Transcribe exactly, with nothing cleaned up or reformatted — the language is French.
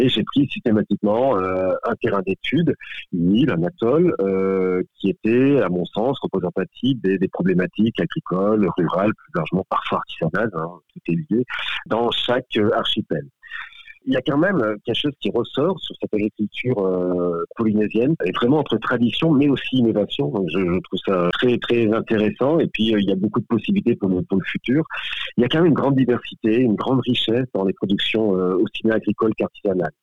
Et j'ai pris systématiquement euh, un terrain d'étude, une île, un atoll, euh, qui était, à mon sens, représentatif des, des problématiques agricoles, rurales, plus largement parfois artisanales, hein, tout est lié, dans chaque euh, archipel. Il y a quand même quelque chose qui ressort sur cette agriculture euh, polynésienne, et vraiment entre tradition mais aussi innovation. Donc je, je trouve ça très très intéressant, et puis euh, il y a beaucoup de possibilités pour le, pour le futur. Il y a quand même une grande diversité, une grande richesse dans les productions euh, aussi bien agricoles qu'artisanales.